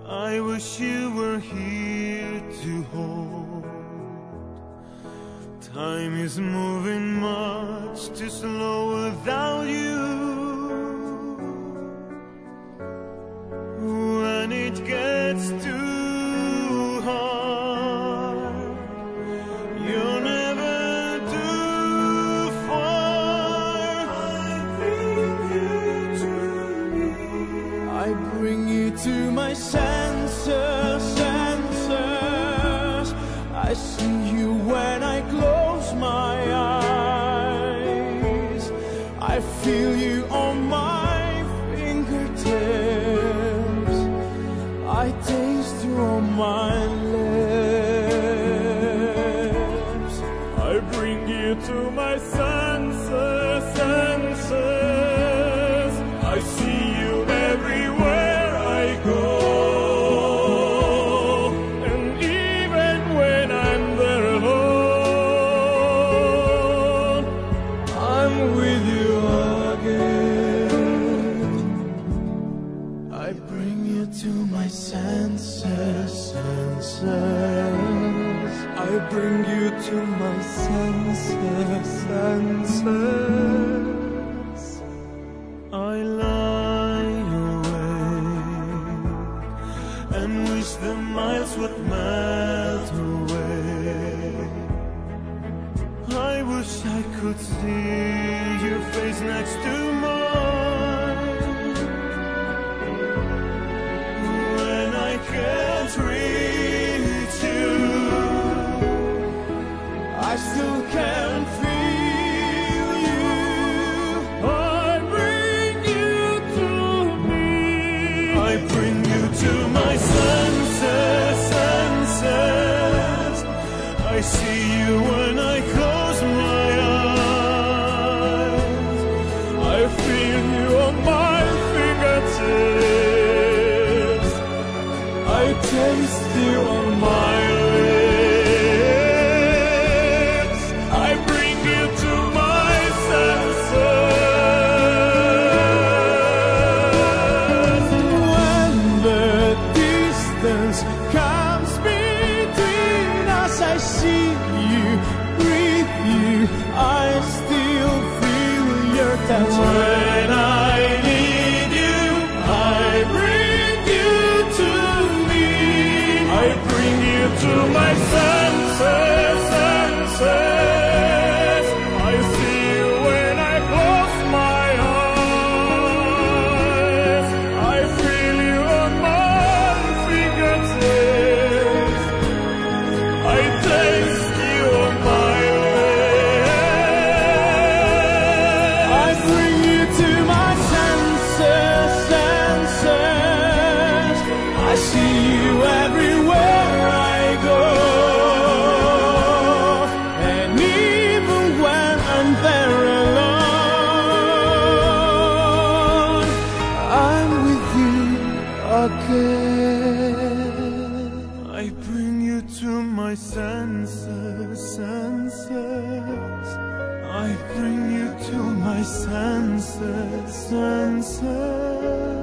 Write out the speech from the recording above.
I wish you were here to hold. Time is moving much too slow without you. When it gets too hard, you're never too far. I bring you to my senses. I see you when I close my eyes. I feel you on my fingertips. I taste you on my lips. I bring you to my senses. I see you everywhere I go. And even when I'm there alone, I'm with you again. I bring you to my senses. I bring you to my senses. I lie awake and wish the miles would melt away. I wish I could see your face next to mine. When I can't reach you, I still can feel you. I bring you to me. I bring you to my senses. I see you when I close my eyes. I feel you on my fingertips. I taste you on my lips. I bring you to my senses. When the distance comes between us, I see you, breathe you. I still feel your touch. When I need you, I bring you to me. I bring you to my senses. I see you when I close my eyes. I feel you on my fingertips. I taste you on my lips. I bring you to my senses. I see you everywhere I go. And even when I'm there alone, I'm with you again. I bring you to my senses. I bring you to my senses.